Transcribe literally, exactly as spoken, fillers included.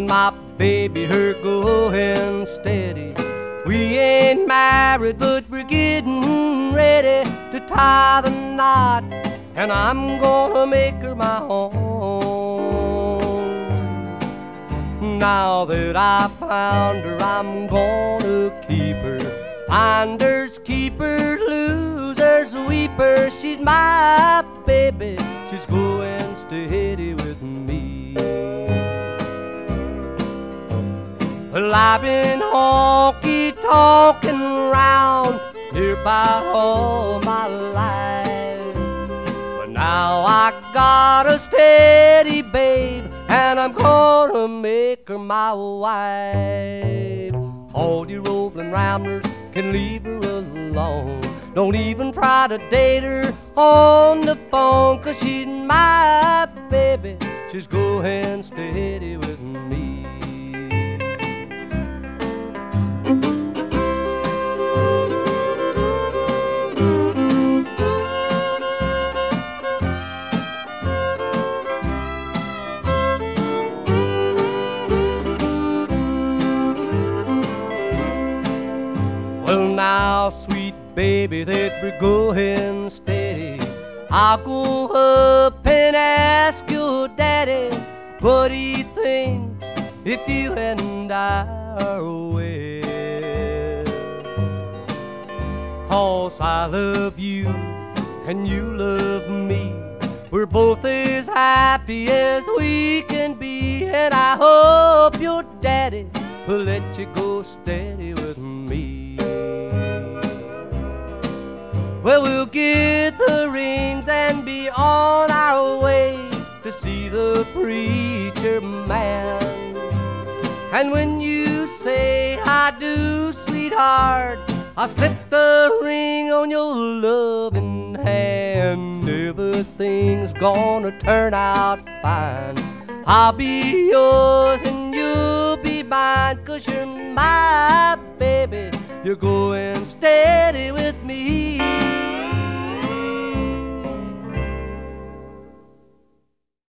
my baby, her going steady. We ain't married, but we're getting ready to tie the knot, and I'm gonna make her my own. Now that I found her, I'm gonna keep her. Finders, keepers, losers, weepers. She's my baby, she's going steady with me. Well, I've been honky-tonkin' around nearby all my life, but now I got a steady babe, and I'm gonna make her my wife. All you rolling ramblers can leave her alone. Don't even try to date her on the phone, 'cause she's my baby, she's going steady with me. Well, now, sweet baby, that we're going steady, I'll go up and ask your daddy what he thinks if you and I are wed. 'Cause I love you and you love me, we're both as happy as we can be, and I hope your daddy will let you go steady with me. Well, we'll get the rings and be on our way to see the preacher man. And when you say I do, sweetheart, I'll slip the ring on your loving hand. Everything's gonna turn out fine. I'll be yours and you'll be mine, 'cause you're my baby, you're going steady with me.